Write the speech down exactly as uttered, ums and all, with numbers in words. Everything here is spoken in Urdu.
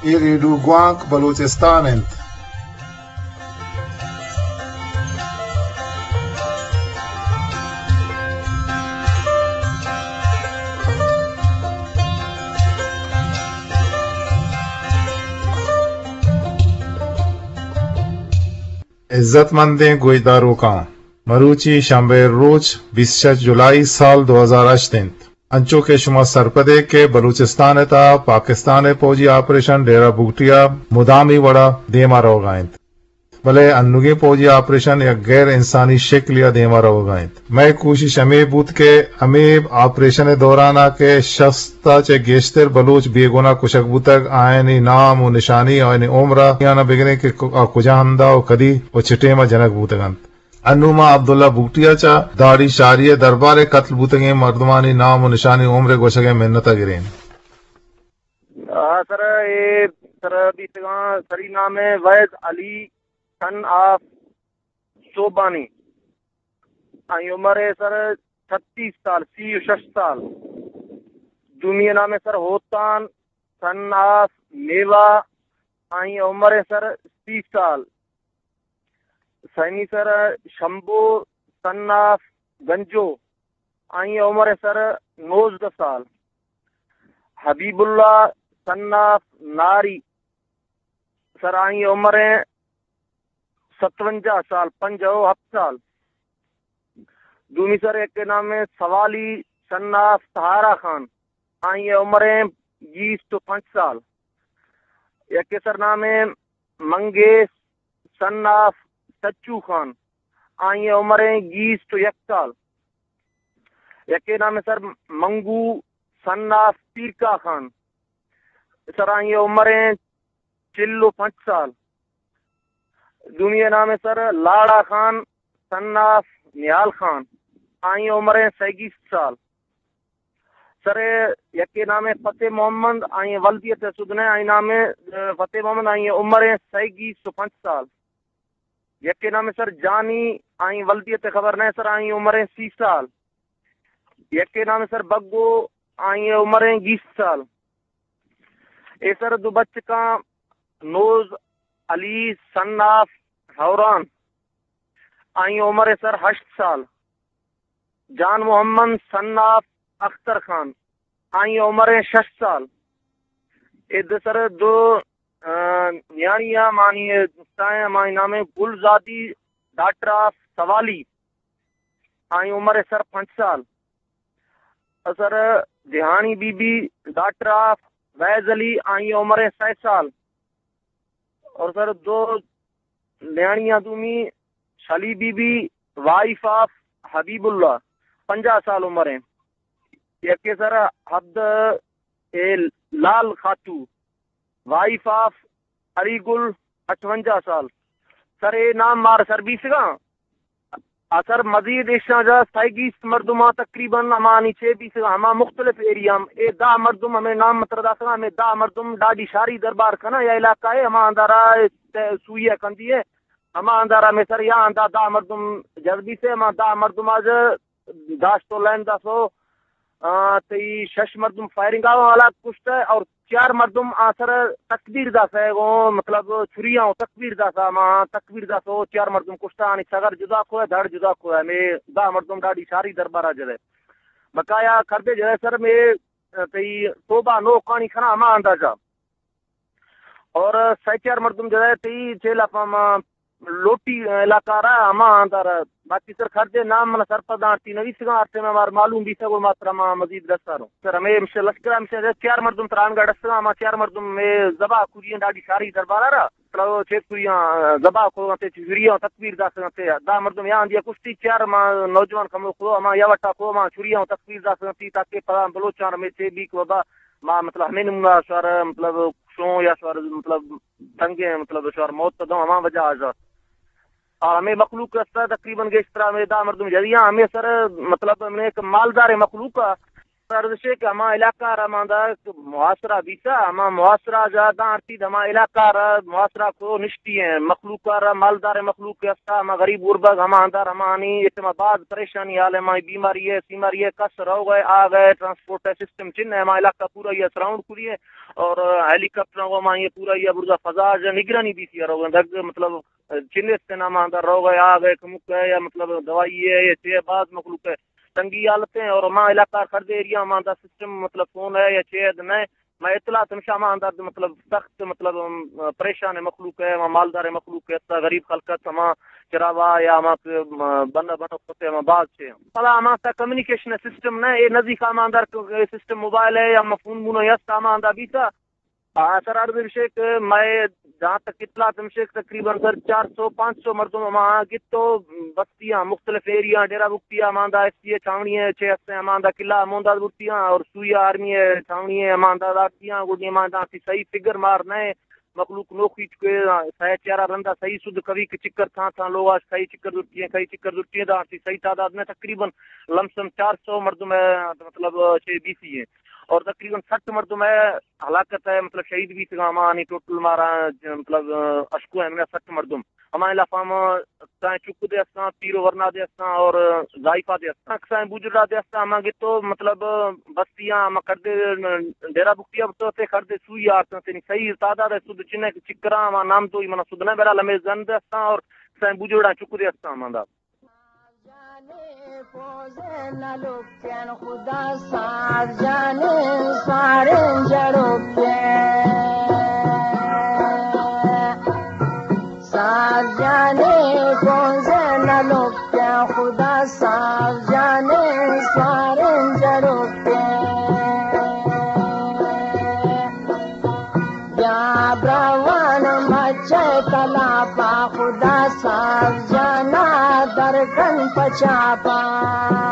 يريدوا گوانک بلوچستان انت. عزت مندیں گویداروں کا مروچی شنبہ روز بیس جولائی سال دو ہزار اشتنت انچو کے شما سرپدے کے بلوچستان تا پاکستان فوجی آپریشن ڈیرہ بگٹیا مدامی وڑا دیما رو گائنت بلے انوگی فوجی آپریشن یا غیر انسانی شکل یا دیما رو گائنت. میں کوشش ہمیں بود کے ہمیں آپریشن دورانا کے شخصتا چے گیشتر بلوچ بیگونا کشک بوتک آئینی نام و نشانی آئینی عمرہ یانا بگنے کے کجا ہمدہ و کدی و چٹیما جنک بوتگنت. انوما عبداللہ بگٹیا چا داڑی شاریہ دربار قتل بوتگیں مردمانی نام و نشانی عمر گوشگیں منتا گرین. سر یہ سر بیتگاں سری نام ہے وید علی سن آف صوبانی آئی عمر ہے سر چھتیس سال سی شش سال. دومی نام ہے سر ہوتان سن آف میوا آئی عمر ہے سر تیس سال. سینی سر شمبو سن آف گنجو آئی عمر ہے سر نوزدہ سال. حبیب اللہ سن آف ناری سر آئی عمر ہے ستونجا سال پنجو ہفت سال. دومی سر ایک کے نام ہے سوالی سن آف سہارا خان آئی عمر ہے بیس تو پانچ سال. ایک کے سر نام ہے منگیش سن آف سچو خان آئی عمر ہے بیس تو یک سال. ایک کے نام ہے سر منگو سن آف پیرکا خان سر آئی عمر ہے چلو پانچ سال. دومی نام ہے سر لاڑا خان سن آف نیال خان آئی عمر ہے سینتیس سال. سر یک کے نام ہے فتح محمد آئی ولدیت سدنے آئی نام ہے فتح محمد آئی عمر ہے سینتیس تو پانچ سال. یک کے نام ہے سر جانی آئی ولدیت خبر نہیں سر آئی عمر ہے سی سال. یک کے نام ہے سر بگو آئی عمر ہے بیس سال. اے سر دو بچ کا نوز علی سن آف حوران آئی عمر ہے سر ہشت سال. جان محمد سن آف اختر خان آئی عمر ہے شش سال. اے سر دو نیانیاں مانی مانی نام ہے گلزادی ڈاکٹر آف سوالی آئی عمر ہے سر پانچ سال. سر دہانی بی بی ڈاکٹر آف ویز علی آئی عمر ہے سی سال. اور سر دو نیانیاں دومی شلی بی بی وائف آف حبیب اللہ پنجا سال عمر ہیں. یک کے سر حد لال خاتو وائف آف علی گل اٹھونجا سال. سر اے نام مار سر بیس گا اثر مزید اشنا جا سائگیس مردمہ تقریباً ہمانی چھ بیس ہما مختلف ایریا اے دا مردم ہمیں نام متردا سگا ہمیں دا مردم ڈاڈی شاری دربار کنا یا علاقہ ہے ہما اندارا سوئیہ کندی ہے ہما اندارا میں سر یا اندار دا مردم جذبی سے ہما دا مردم آج داشتو لین دا سو تی شش مردم فائرنگ آو والا کشت ہے اور چار مردم آسر تکبیر دا سا ہے وہ مطلب چھریاں تکبیر دا سا ما تکبیر دا سو چار مردم کشتا آنی سگر جدا کو ہے دھڑ جدا کو ہے میں دا مردم ڈاڑی شاری دربارہ جدے بقایا کردے جدے سر میں تی توبہ نو کانی کھنا ہما اندازہ اور سی چار مردم جدے تی چیلا پاما لوٹی علاقہ رہا ہما اندار باقی سر خرجے نام من سر پدان تی نوی سگاں آرتے میں مار معلوم بھی سگو ماترا ما مزید رساروں سر ہمیں مشہ لشکرہ مشہ چار مردم ترانگا ڈسگاں ہما چار مردم میں زبا کوریاں ڈاڑی شاری دربارہ رہا سلو چھ کوریاں زبا کو تے چھریاں تکبیر دا سگاں تے دا مردم یہاں دیا کشتی چار ما نوجوان کمو کو ہما یا وٹا کو ما چھریاں تکبیر دا سگاں تی تاکہ پڑا بلوچان ہمیں چھ بی کو با ما مطلب ہمیں نمگا شوار مطلب شوں یا شوار مطلب تنگے مطلب شوار موت تو دوں ہما وجہ آجا اور ہمیں مخلوق رستہ تقریباً کے اس طرح میں دا مردم جدیاں ہمیں سر مطلب ہمیں ایک مالدار مخلوق ارزشے کہ ہما علاقہ را ماندا محاصرہ بیسا ہما محاصرہ جادا ارتی ہما علاقہ را محاصرہ کو نشتی ہیں مخلوق را مالدار مخلوق کے استا ہما غریب غربت ہما اندر ہما انی اتما بعد پریشانی حال ہے ہماری بیماری ہے سیماری ہے کس رو گئے آ گئے ٹرانسپورٹ سسٹم چن ہے ہما علاقہ پورا یہ سراؤنڈ کھلی ہے اور ہیلی کاپٹر کو ہما یہ پورا یہ برزا فضا جو نگرانی بھی سی رو گئے مطلب چن سے نام اندر رو گئے آ گئے کمک ہے یا مطلب دوائی ہے یہ چھ بعض مخلوق ہے تنگی حالتیں اور ہما علاقہ خرد ایریا ہما اندر سسٹم مطلب فون ہے یا چھ نئے میں اطلاع تمشا ہما اندر مطلب سخت مطلب پریشان مخلوق ہے ہما مالدار مخلوق ہے غریب خلقت ہما چراوا یا ہما بن بن ہوتے ہما بعض سے پلا ہما تا کمیونیکیشن سسٹم نہ یہ نزدیک ہما اندر سسٹم موبائل ہے یا فون بونو یس ہما اندر بھی تھا سر عرض شیخ میں جہاں تک اطلاع تمشیک تقریباً سر چار سو پانچ سو مردم وہاں گتو بستیاں مختلف ایریا ڈیرا بکتیاں ماندہ ایس سی چھاونی ہے چھ ہفتے ماندہ قلعہ موندہ بکتیاں اور سویا آرمی ہے چھاونی ہے ماندہ دارتیاں گوڑی ماندہ صحیح فگر مار نئے مخلوق نو کھیچ کے سہ چارہ رندہ صحیح سود کبھی چکر تھا تھا لوگ آج کئی چکر ضرورتی ہیں کئی چکر ضرورتی ہیں دا صحیح تعداد میں تقریباً لمسم چار سو مردم ہے مطلب چھ بی سی ہے اور تقریباً سٹھ مردم ہے ہلاکت ہے مطلب شہید بھی تھا ہمانی ٹوٹل مارا مطلب اشکو ہے میں سٹھ مردم ہمارے علاقہ میں چک دے اساں پیرو ورنا دے اساں اور ذائفہ دے اساں اکساں بوجرا دے اساں ہماں گے تو مطلب بستیاں ہم کردے ڈیرا بکتیا تو تے کردے سوئی آتا تے صحیح تعداد ہے سود چنے چکراں ہماں نام تو ہی منا سود نہ بیرا لمے زند دے اساں اور اکساں بوجرا چک دے اساں ہماں خدا سار جانے سارے جڑوں کے سار جانے کون سے نہ لوگ کیا خدا سار جانے سارے جڑوں کے یا براوان مچے کلا پا خدا سار جانا درکن پچاپا